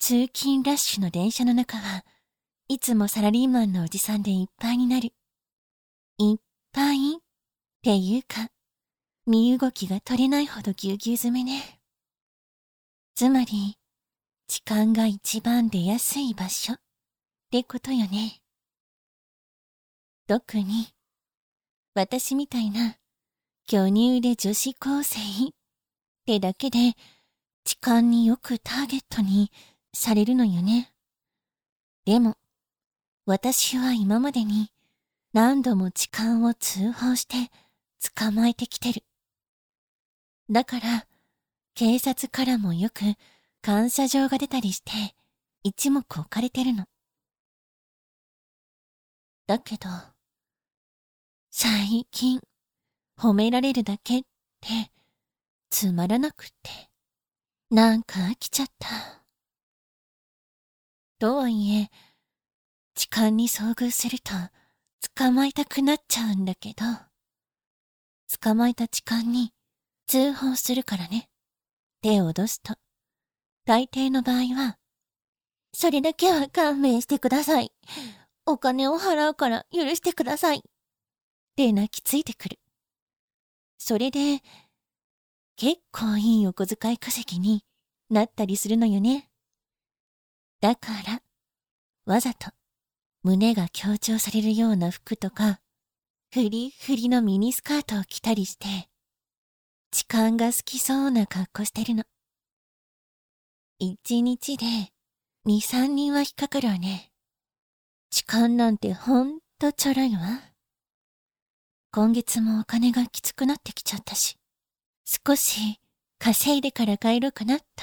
通勤ラッシュの電車の中はいつもサラリーマンのおじさんでいっぱいになる。いっぱいっていうか、身動きが取れないほどぎゅうぎゅう詰めね。つまり、痴漢が一番出やすい場所ってことよね。特に、私みたいな巨乳で女子高生ってだけで、痴漢によくターゲットにされるのよね。でも、私は今までに何度も痴漢を通報して捕まえてきてる。だから、警察からもよく感謝状が出たりして一目置かれてるの。だけど、最近褒められるだけってつまらなくって、なんか飽きちゃった。とはいえ、痴漢に遭遇すると捕まえたくなっちゃうんだけど、捕まえた痴漢に通報するからねって脅すと、大抵の場合は、それだけは勘弁してください。お金を払うから許してください。って泣きついてくる。それで、結構いいお小遣い稼ぎになったりするのよね。だから、わざと胸が強調されるような服とか、フリフリのミニスカートを着たりして、痴漢が好きそうな格好してるの。1日で2、3人は引っかかるわね。痴漢なんてほんとちょろいわ。今月もお金がきつくなってきちゃったし、少し稼いでから帰ろうかなと。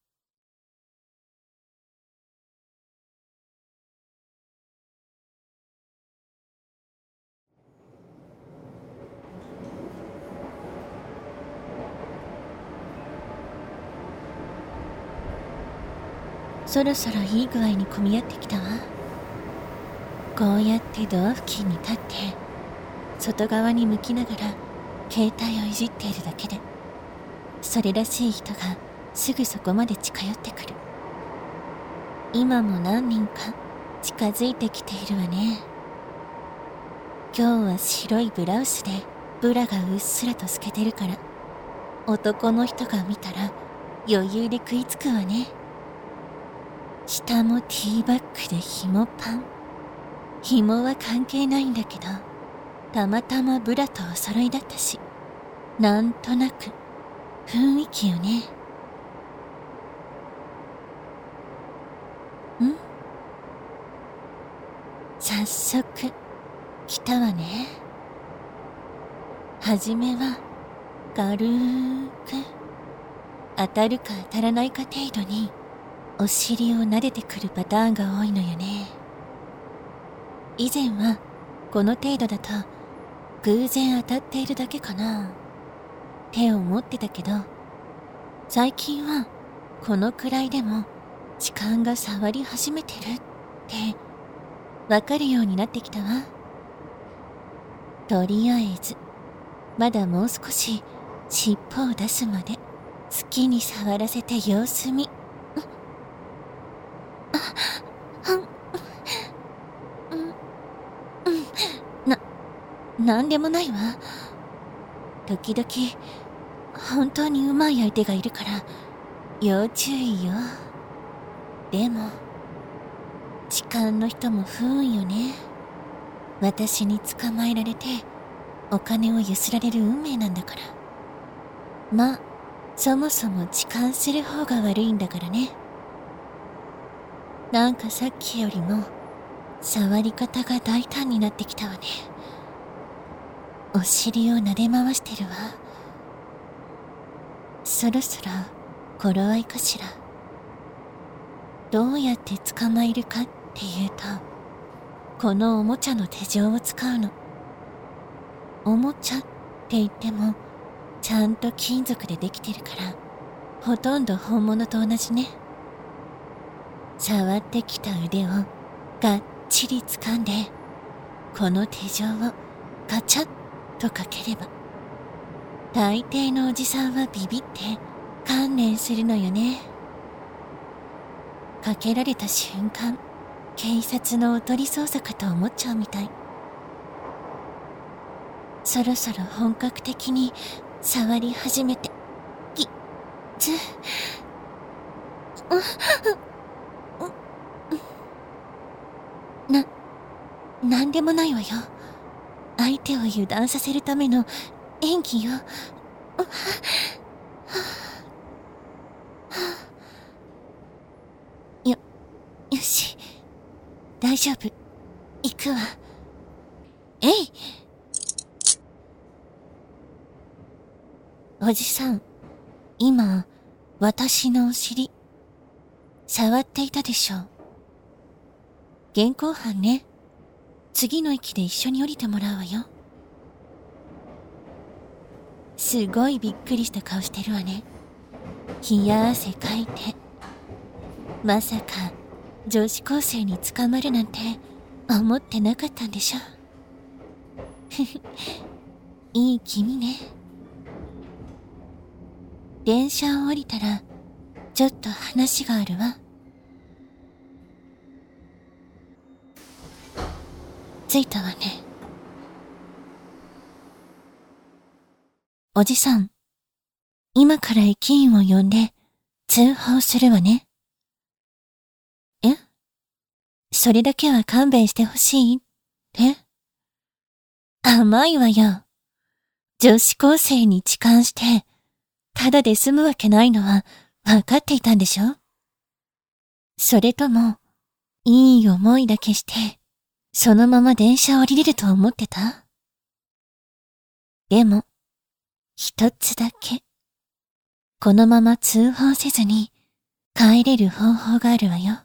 そろそろいい具合に混み合ってきたわ。こうやってドア付近に立って、外側に向きながら携帯をいじっているだけで、それらしい人がすぐそこまで近寄ってくる。今も何人か近づいてきているわね。今日は白いブラウスでブラがうっすらと透けてるから、男の人が見たら余裕で食いつくわね。下もティーバッグで紐パン。紐は関係ないんだけど、たまたまブラとお揃いだったし、なんとなく雰囲気よね。早速来たわね。はじめは軽く当たるか当たらないか程度にお尻を撫でてくるパターンが多いのよね。以前はこの程度だと偶然当たっているだけかなって思ってたけど、最近はこのくらいでも痴漢が触り始めてるってわかるようになってきたわ。とりあえずまだもう少し尻尾を出すまで好きに触らせて様子見。なんでもないわ。時々本当にうまい相手がいるから要注意よ。でも痴漢の人も不運よね。私に捕まえられてお金をゆすられる運命なんだから。まあそもそも痴漢する方が悪いんだからね。なんかさっきよりも触り方が大胆になってきたわね。お尻を撫で回してるわ。そろそろ頃合いかしら。どうやって捕まえるかっていうと、このおもちゃの手錠を使うの。おもちゃって言ってもちゃんと金属でできてるからほとんど本物と同じね。触ってきた腕をがっちり掴んで、この手錠をガチャッとかければ、大抵のおじさんはビビって観念するのよね。 かけられた瞬間、警察のおとり捜査かと思っちゃうみたい。そろそろ本格的に触り始めて、なんでもないわよ。相手を油断させるための演技よ。よし。大丈夫。行くわ。えい！おじさん、今、私のお尻、触っていたでしょう。現行犯ね。次の駅で一緒に降りてもらうわよ。すごいびっくりした顔してるわね。冷や汗かいて。まさか、女子高生に捕まるなんて思ってなかったんでしょ。いい気味ね。電車を降りたら、ちょっと話があるわ。着いたわね。おじさん、今から駅員を呼んで通報するわね。え？それだけは勘弁してほしい？え？甘いわよ。女子高生に痴漢して、ただで済むわけないのは分かっていたんでしょ？それとも、いい思いだけして、そのまま電車を降りれると思ってた？でも、一つだけ、このまま通報せずに帰れる方法があるわよ。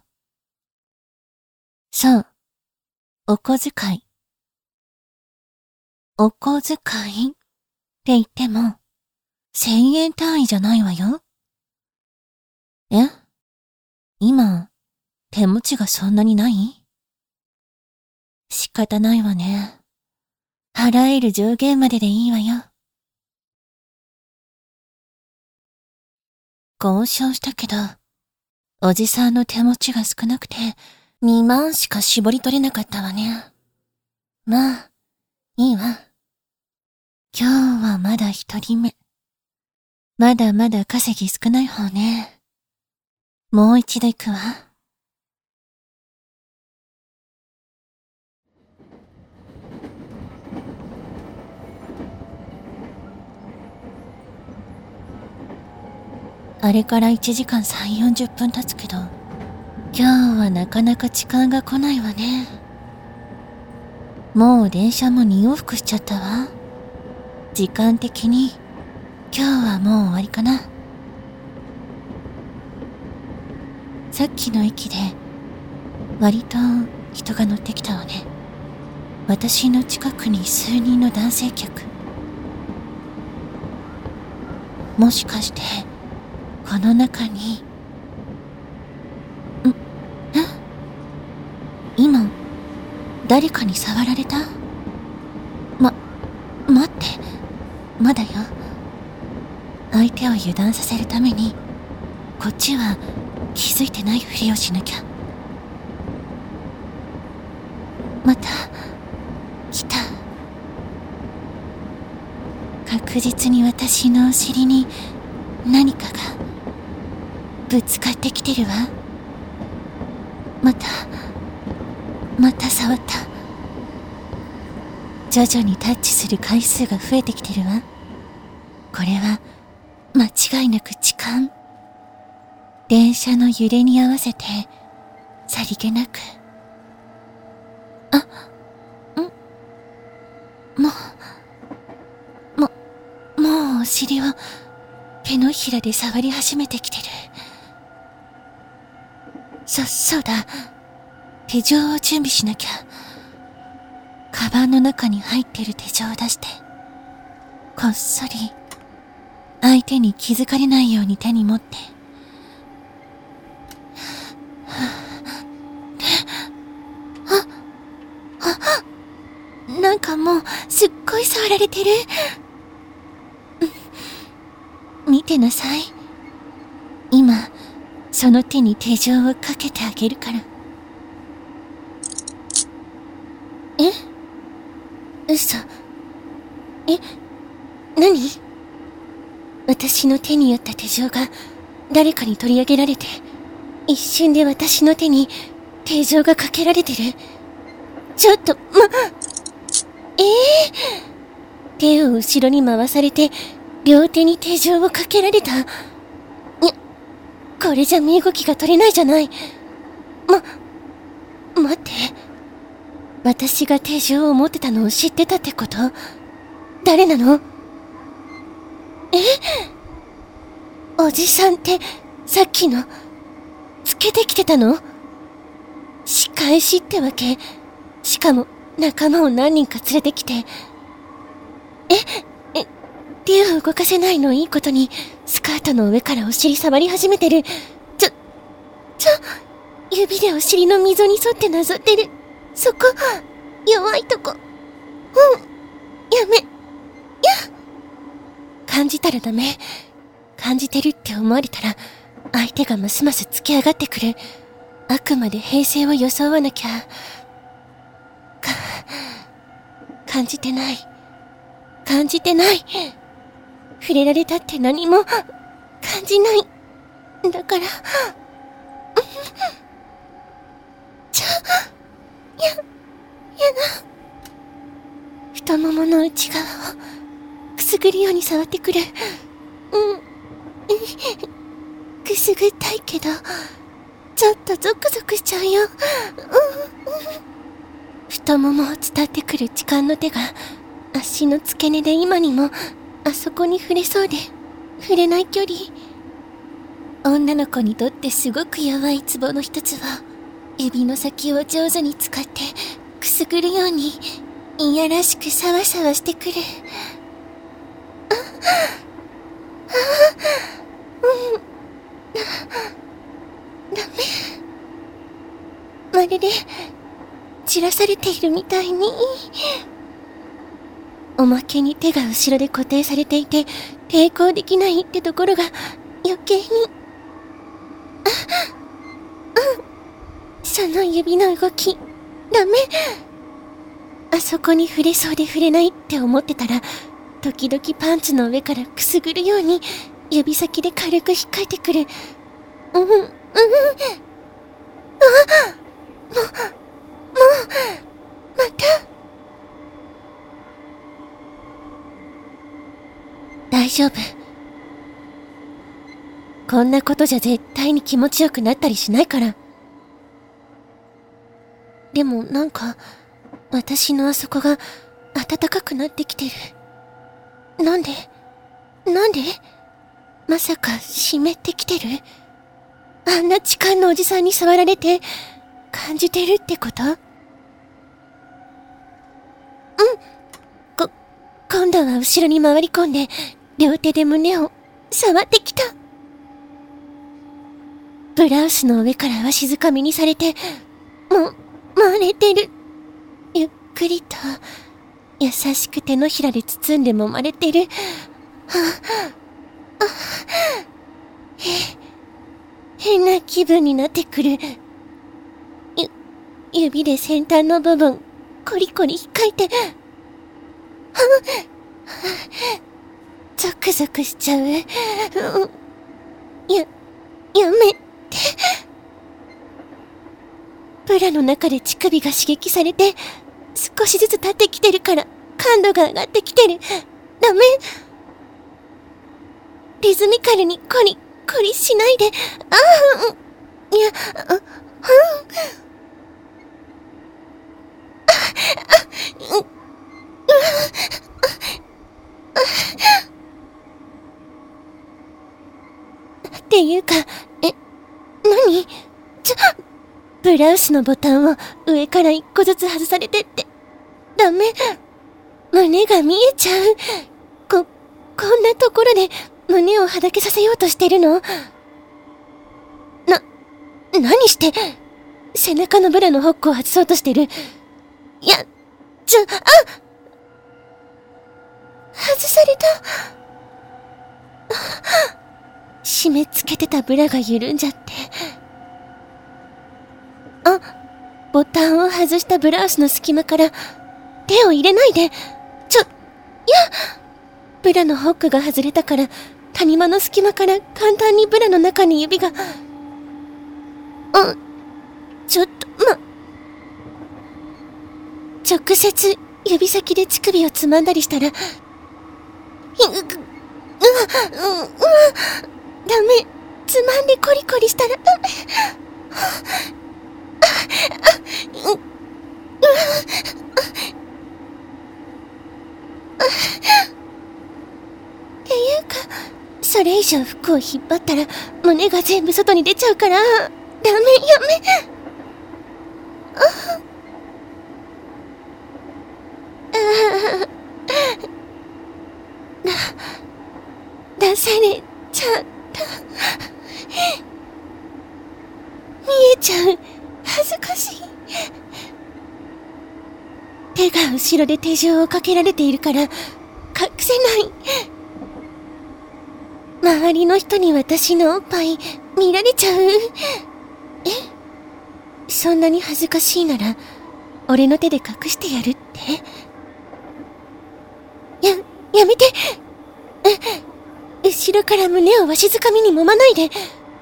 そう、お小遣い。お小遣いって言っても、1000円単位じゃないわよ。え？今、手持ちがそんなにない？仕方ないわね。払える上限まででいいわよ。交渉したけど、おじさんの手持ちが少なくて、2万しか絞り取れなかったわね。まあ、いいわ。今日はまだ一人目。まだまだ稼ぎ少ない方ね。もう一度行くわ。あれから1時間3、40分経つけど、今日はなかなか時間が来ないわね。もう電車も2往復しちゃったわ。時間的に、今日はもう終わりかな。さっきの駅で、割と人が乗ってきたわね。私の近くに数人の男性客。もしかして、この中に、今、誰かに触られた？待って、まだよ。相手を油断させるために、こっちは気づいてないふりをしなきゃ。また、来た。確実に私のお尻に何かがぶつかってきてるわ。また触った。徐々にタッチする回数が増えてきてるわ。これは間違いなく痴漢。電車の揺れに合わせてさりげなく。もうお尻を手のひらで触り始めてきてる。そうだ。手錠を準備しなきゃ。カバンの中に入ってる手錠を出して、こっそり、相手に気づかれないように手に持って。なんかもう、すっごい触られてる。見てなさい。今、 その手に手錠をかけてあげるから。嘘。何？私の手にあった手錠が誰かに取り上げられて、一瞬で私の手に手錠がかけられてる。ちょっと、手を後ろに回されて、両手に手錠をかけられた。これじゃ身動きが取れないじゃない。待って。私が手錠を持ってたのを知ってたってこと？誰なの？おじさんってさっきのつけてきてたの？仕返しってわけ？しかも仲間を何人か連れてきて。手を動かせないのいいことにスカートの上からお尻触り始めてる。指でお尻の溝に沿ってなぞってる。そこ弱いとこ。やめ。感じたらダメ。感じてるって思われたら相手がますます突き上がってくる。あくまで平静を装わなきゃ。感じてない。感じてない。触れられたって何も感じない。だからやだ。太ももの内側をくすぐるように触ってくる。くすぐったいけどちょっとゾクゾクしちゃうよ。太ももを伝ってくる痴漢の手が足の付け根で今にもあそこに触れそうで触れない距離。女の子にとってすごく弱いツボの一つは指の先を上手に使ってくすぐるようにいやらしくサワサワしてくる。ダメ。まるで散らされているみたいに。おまけに手が後ろで固定されていて抵抗できないってところが余計に。その指の動きダメ。あそこに触れそうで触れないって思ってたら時々パンツの上からくすぐるように指先で軽く引っかいてくる。また。大丈夫。こんなことじゃ絶対に気持ちよくなったりしないから。でもなんか私のあそこが暖かくなってきてる。なんでまさか湿ってきてる？あんな痴漢のおじさんに触られて感じてるってこと？今度は後ろに回り込んで両手で胸を触ってきた。ブラウスの上からわしづかみにされて回れてる。ゆっくりと優しく手のひらで包んで揉まれてる。変な気分になってくる。指で先端の部分コリコリ引っかいてゾクゾクしちゃう。やめて。ブラの中で乳首が刺激されて少しずつ立ってきてるから感度が上がってきてる。ダメ。リズミカルにコリコリしないで。っていうか、何？ブラウスのボタンを上から一個ずつ外されてって。ダメ。胸が見えちゃう。こんなところで胸をはだけさせようとしてるの？何して、背中のブラのホックを外そうとしてる。外された。 締め付けてたブラが緩んじゃって。ボタンを外したブラウスの隙間から手を入れないで。ブラのホックが外れたから谷間の隙間から簡単にブラの中に指が。ちょっと、直接指先で乳首をつまんだりしたら、ダメ。つまんでコリコリしたら、っていうか、それ以上服を引っ張ったら胸が全部外に出ちゃうから、ダメ、やめ。出されちゃった。見えちゃう。恥ずかしい。手が後ろで手錠をかけられているから隠せない。周りの人に私のおっぱい見られちゃう。そんなに恥ずかしいなら俺の手で隠してやるって。やめて。後ろから胸をわしづかみに揉まないで。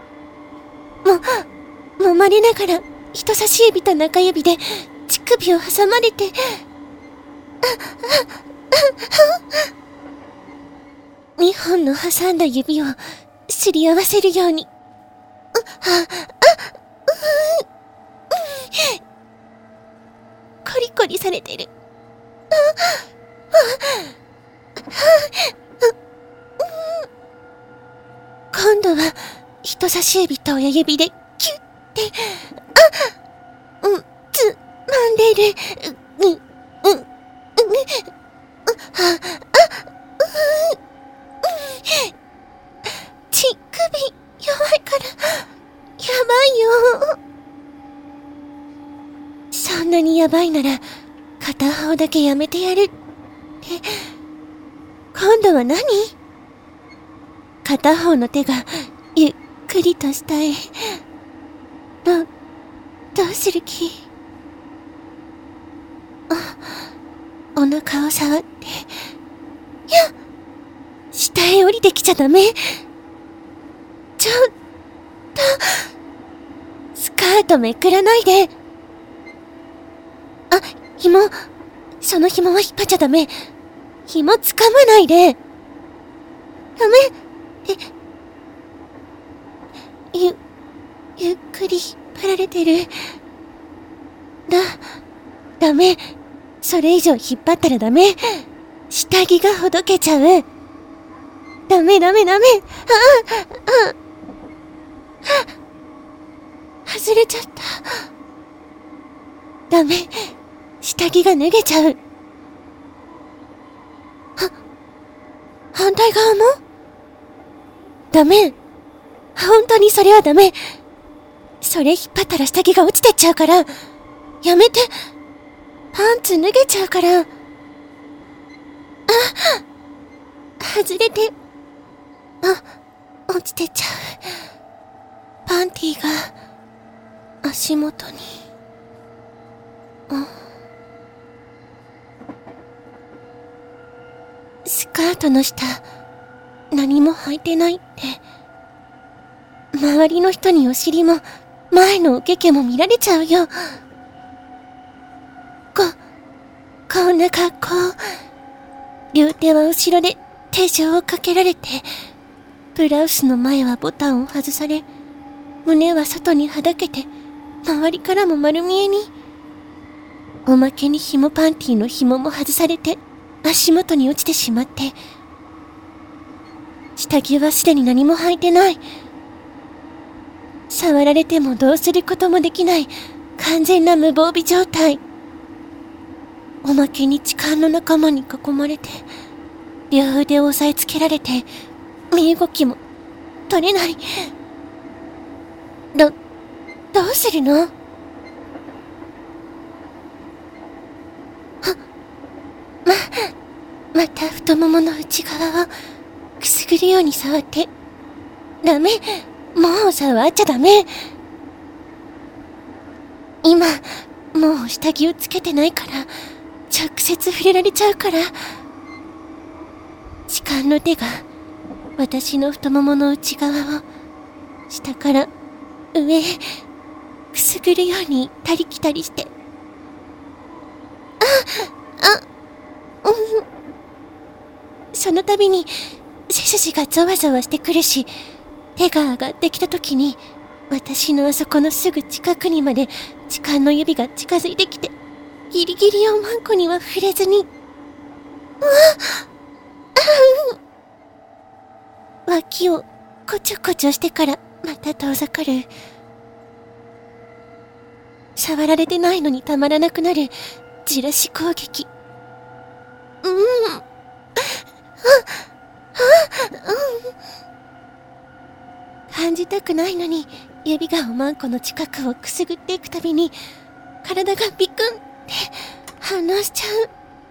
揉まれながら人差し指と中指で乳首を挟まれて。2本の挟んだ指をすり合わせるように。コリコリされてる。今度は人差し指と親指でキュッて、つまんでる。乳首弱いからやばいよ。そんなにやばいなら片方だけやめてやるって。今度は何？片方の手がゆっくりと下へ。どうする気？お腹を触って。下へ降りてきちゃダメ。ちょっと、スカートめくらないで。紐。その紐は引っ張っちゃダメ。紐掴まないで。ダメ。ゆっくり引っ張られてる。ダメ。それ以上引っ張ったらダメ。下着がほどけちゃう。ダメ。外れちゃった。ダメ。下着が脱げちゃう。反対側も？ダメ。本当にそれはダメ。それ引っ張ったら下着が落ちてっちゃうから。やめて。パンツ脱げちゃうから。外れて。落ちてっちゃう。パンティが足元に。スカートの下、何も履いてないって。周りの人にお尻も前のおけけも見られちゃうよ。こんな格好。両手は後ろで手錠をかけられて、ブラウスの前はボタンを外され、胸は外にはだけて、周りからも丸見えに。おまけに紐パンティの紐も外されて、足元に落ちてしまって、下着はすでに何も履いてない。触られてもどうすることもできない完全な無防備状態。おまけに痴漢の仲間に囲まれて、両腕を押さえつけられて、身動きも取れない。どうするの？また太ももの内側をくすぐるように触って、 ダメ。もう触っちゃダメ。今、もう下着をつけてないから、直接触れられちゃうから。痴漢の手が、私の太ももの内側を、下から上へ、くすぐるようにたりきたりして。その度に、背筋がゾワゾワしてくるし、手が上がってきた時に、私のあそこのすぐ近くにまで痴漢の指が近づいてきて、ギリギリおまんこには触れずに、脇をこちょこちょしてからまた遠ざかる。触られてないのにたまらなくなるじらし攻撃。感じたくないのに指がおまんこの近くをくすぐっていくたびに体がビクンって反応しちゃう。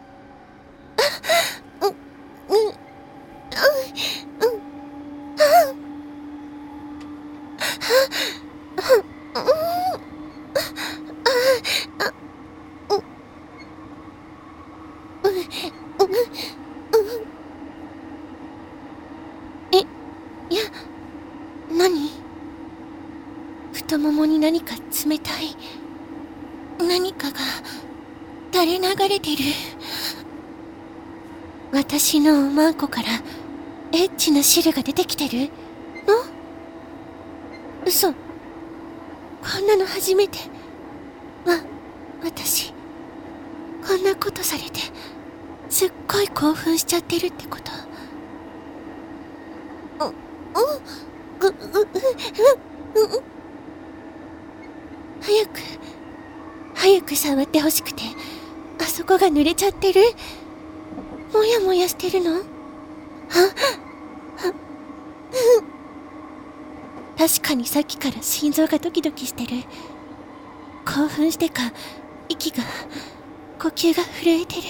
いや、何？太ももに何か冷たい何かが垂れ流れてる。私のおまんこからエッチな汁が出てきてるの？嘘。こんなの初めて。私こんなことされてすっごい興奮しちゃってるってこと？早く触ってほしくて、あそこが濡れちゃってる。もやもやしてるの？確かにさっきから心臓がドキドキしてる。興奮してか、息が、呼吸が震えてる。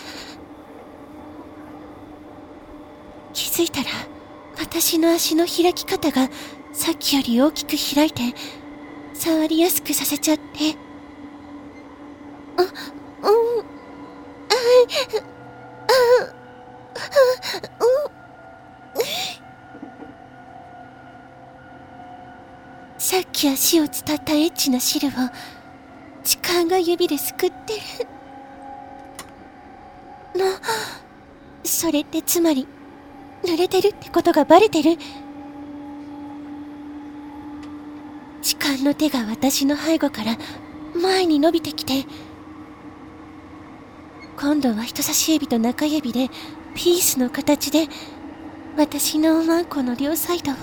気づいたら、私の足の開き方がさっきより大きく開いて、触りやすくさせちゃって。さっき足を伝ったエッチな汁を痴漢が指ですくってるの。それってつまり濡れてるってことがバレてる。痴漢の手が私の背後から前に伸びてきて、今度は人差し指と中指でピースの形で私のおまんこの両サイドを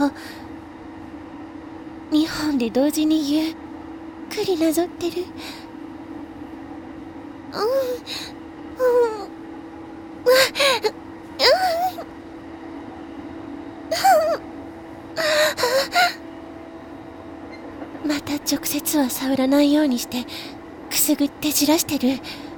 2本で同時にゆっくりなぞってる。また直接は触らないようにしてくすぐってじらしてる。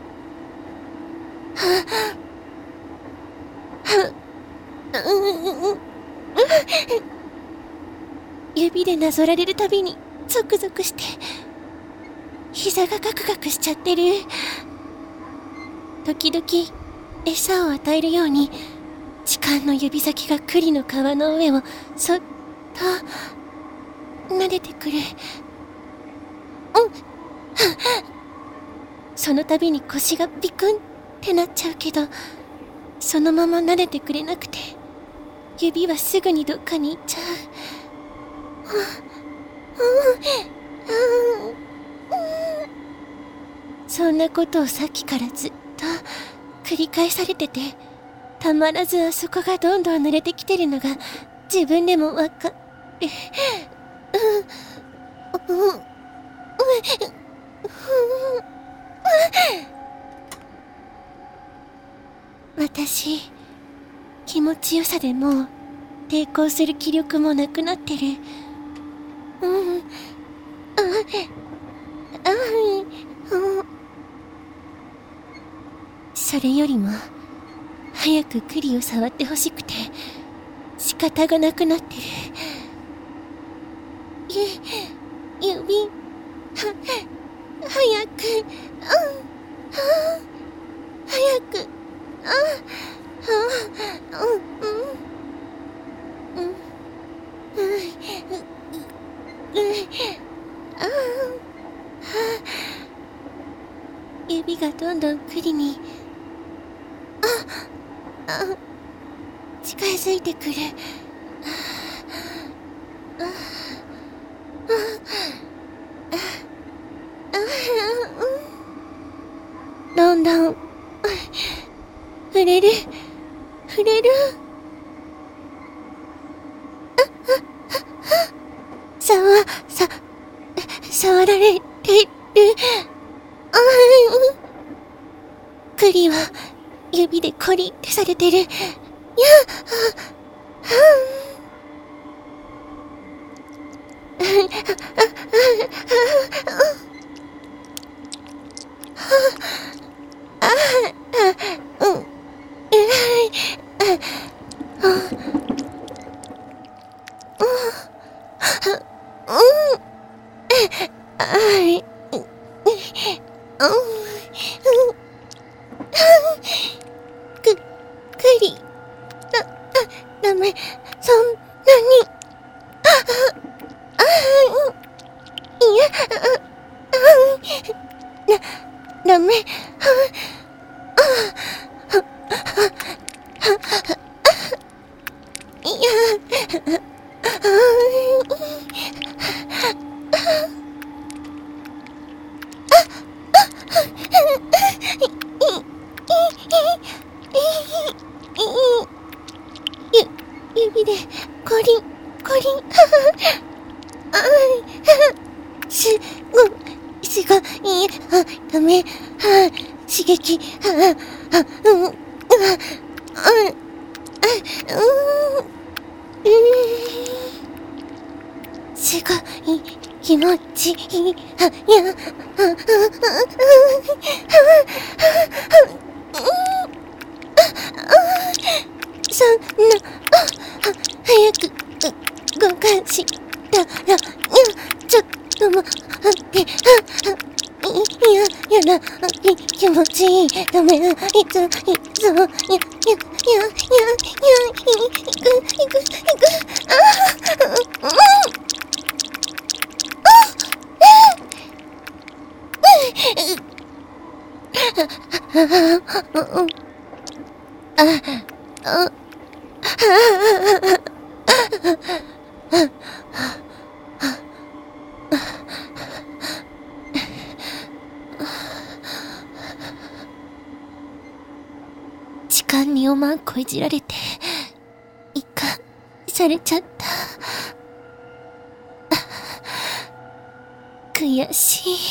指でなぞられるたびにゾクゾクして膝がガクガクしちゃってる。時々餌を与えるように痴漢の指先が栗の皮の上をそっと撫でてくる。その度に腰がビクンってなっちゃうけど、そのまま撫でてくれなくて指はすぐにどっかに行っちゃう。そんなことをさっきからずっと繰り返されてて、たまらずあそこがどんどん濡れてきてるのが自分でもわかる。私、気持ちよさでもう抵抗する気力もなくなってる。それよりも早く栗を触ってほしくて仕方がなくなってる。 早く、早く、指がどんどんクリに近づいてくる。どんどん触れる。触られてる。クリは指でコリってされてる。クリ、ダメ、そんなに。いや、ダメ。いや、指でコリン。すごい。ダメ。刺激。すごい気持ちいい。そんな早く動かしたら、ちょっと待って。やだ、気持ちいい。ダメ。いつ、行く。痴漢におまんこいじられて、一貫されちゃった。悔しい。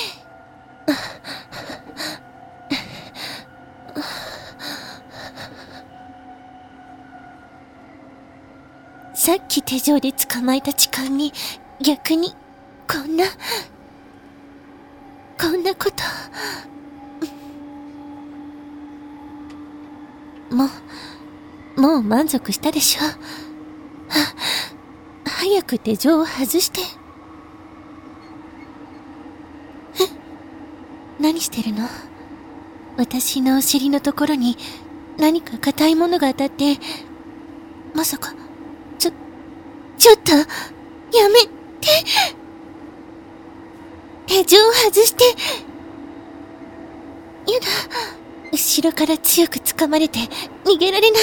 さっき手錠で捕まえた痴漢に逆にこんなこと。もう満足したでしょ。早く手錠を外して。何してるの？私のお尻のところに何か硬いものが当たって、まさか、ちょっと、やめて。手錠を外して。やだ。後ろから強く掴まれて逃げられない。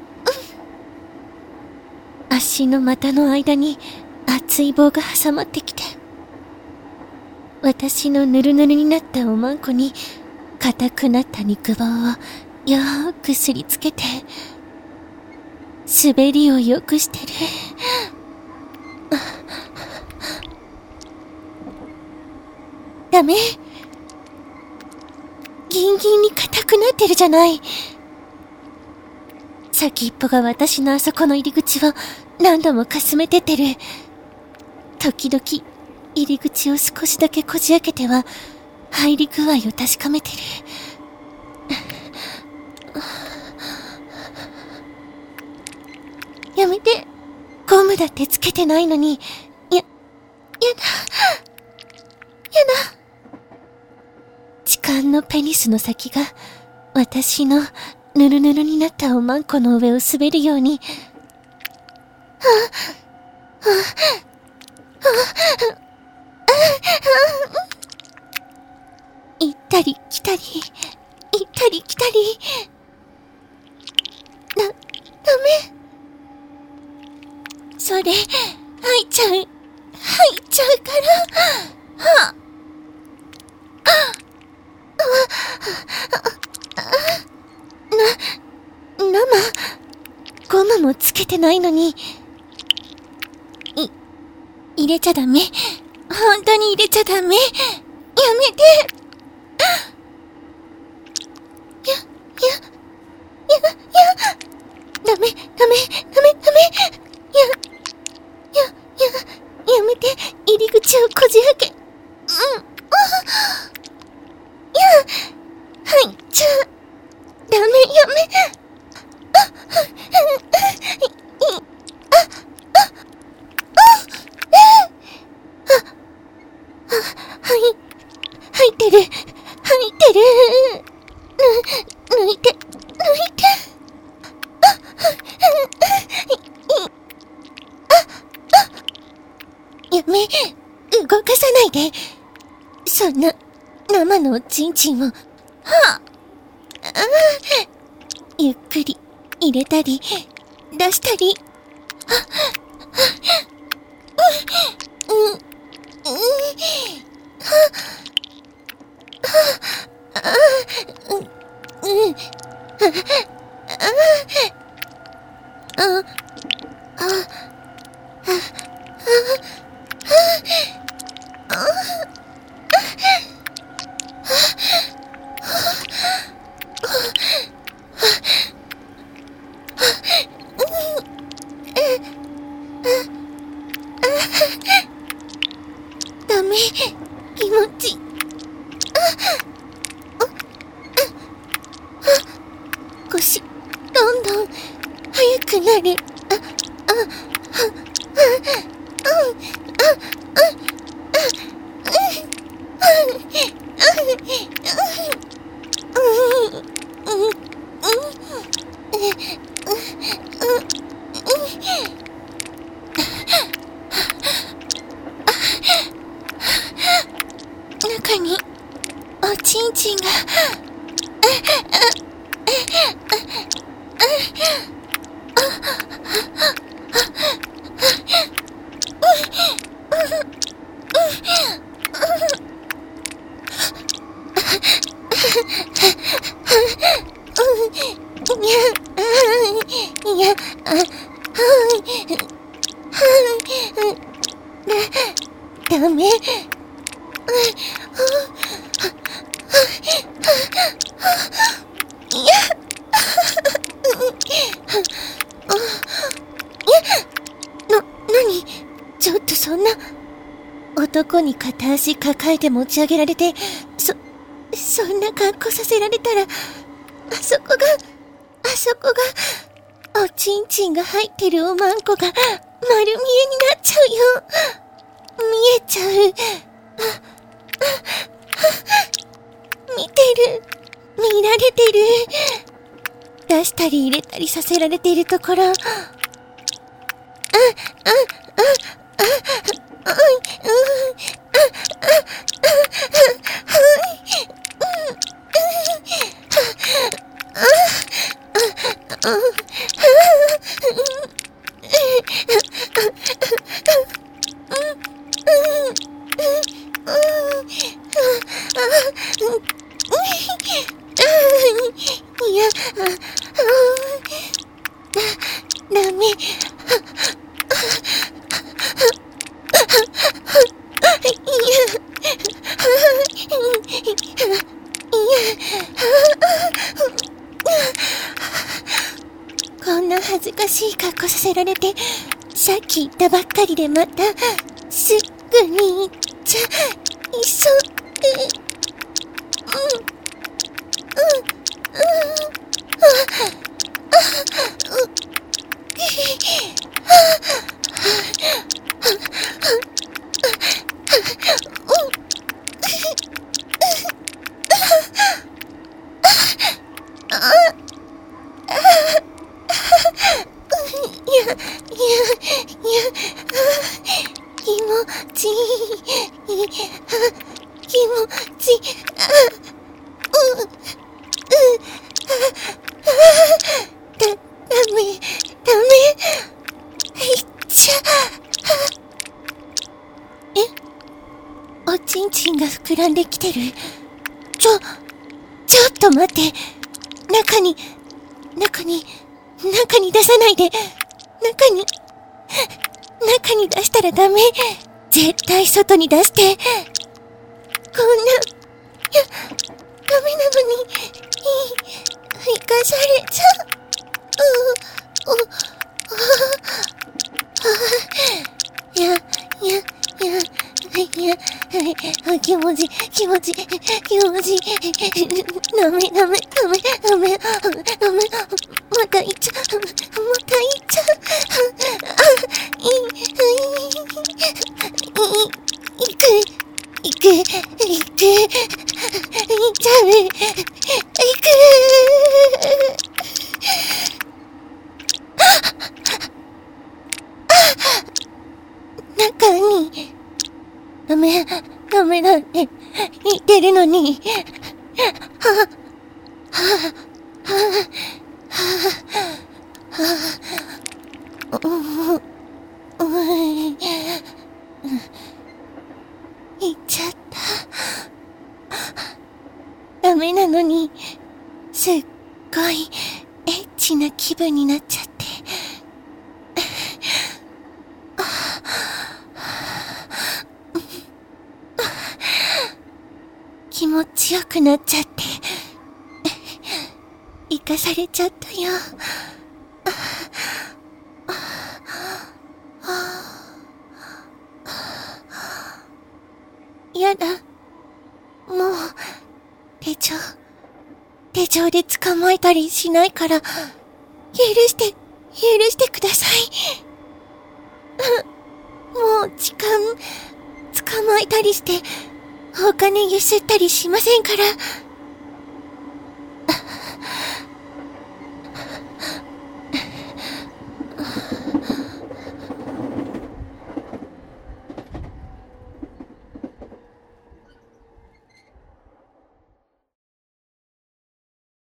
足の股の間に熱い棒が挟まってきて、私のぬるぬるになったおまんこに硬くなった肉棒をよーくすりつけて、滑りを良くしてる。ダメ。ギンギンに硬くなってるじゃない。先っぽが私のあそこの入り口を何度もかすめてってる。時々入り口を少しだけこじ開けては入り具合を確かめてる。やめて。ゴムだってつけてないのに。やだ。 かんのペニスの先が私のぬるぬるになったおまんこの上を滑るように、行ったり来たり、行ったり来たり。ダメ。それ、吐いちゃうから。ゴムもつけてないのに。入れちゃダメ。本当に入れちゃダメ。やめて。ダメ。やめて。入り口をこじ開け。入っちゃう。ダメ、やめ。入ってる。抜いて。やめ、動かさないで。そんな、生のおちんちんを。ゆっくり、入れたり、出したり。ダメ、気持ち。腰、どんどん、速くなる。中におちんちんが。ダメ。何？ちょっとそんな。男に片足抱えて持ち上げられて、そんな格好させられたら、あそこが、おちんちんが入ってるおまんこが丸見えになっちゃうよ。見えちゃう。見てる。見られてる。出したり入れたりさせられているところ。いや、ダメ。こんな恥ずかしい格好させられて、さっき言ったばっかりでまた、すぐに行っちゃいそう。 ち、ダメ、いっちゃ、おちんちんが膨らんできてる。ちょっと待って。中に出さないで。中に出したらダメ。絶対外に出して。こんな、ダメなのに、生かされちゃう。気持ち。ダメ。またいっちゃう。いく。中に、ダメだって言ってるのに。言っちゃった。ダメなのに、すっごいエッチな気分になっちゃって。気持ちよくなっちゃって。生かされちゃったよ。やだ。もう、手錠で捕まえたりしないから、許してください。もう捕まえたりして、お金ゆすったりしませんから。